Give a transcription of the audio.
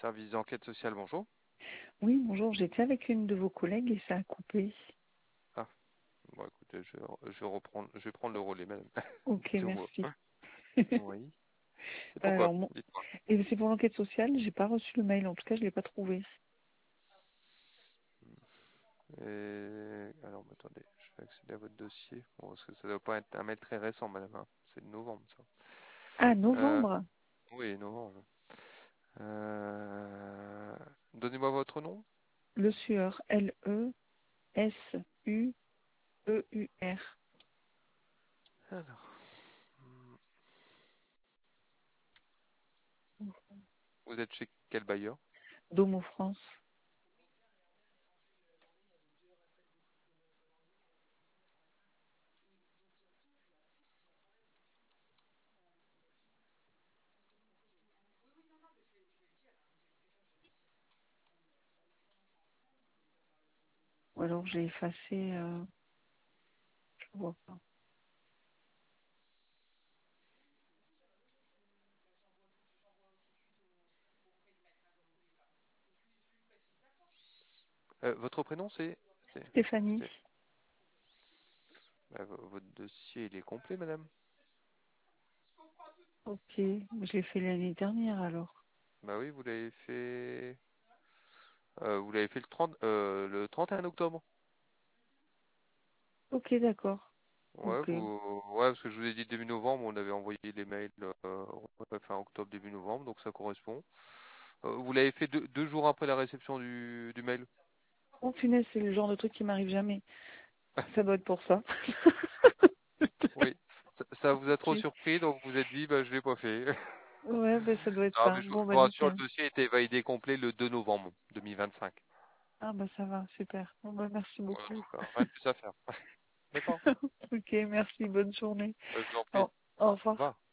Service d'enquête sociale, bonjour. Oui, bonjour, j'étais avec une de vos collègues et ça a coupé. Ah, bon, écoutez, je vais prendre le relais, madame. Ok, Dites-moi. merci. Oui. C'est pourquoi? Alors, Dites-moi. et c'est pour l'enquête sociale, j'ai pas reçu le mail, en tout cas, je l'ai pas trouvé. Alors, attendez, je vais accéder à votre dossier. Bon, parce que ça doit pas être un mail très récent, madame, hein. C'est de novembre, ça. Ah, Euh, novembre. oui, novembre. Euh, Donnez-moi votre nom. Le Sueur, L-E-S-U-E-U-R. Alors, vous êtes chez quel bailleur? Domo France. Ou alors j'ai effacé, je vois pas. Votre prénom, Stéphanie. c'est- votre dossier, il est complet, madame? Ok, je l'ai fait l'année dernière alors. Bah oui, vous l'avez fait le 31 octobre. Ok, d'accord. Ouais, Ok. ouais, parce que je vous ai dit début novembre, on avait envoyé les mails fin octobre, début novembre, donc ça correspond. Vous l'avez fait deux jours après la réception du mail. Oh punaise, c'est le genre de truc qui m'arrive jamais. Ça doit être pour ça. Oui, ça vous a trop Ok. surpris, donc vous êtes dit, bah, je l'ai pas fait. Ouais, ben ça doit être Non, ça. mais je Bon, vous bah rassure, le nickel. dossier était validé complet le 2 novembre 2025. Ah bah ça va, super. Bon bah merci Voilà, beaucoup. donc rien de plus à faire. D'accord? Ok, merci, bonne journée. Je vous en prie. Au, au Au revoir. revoir.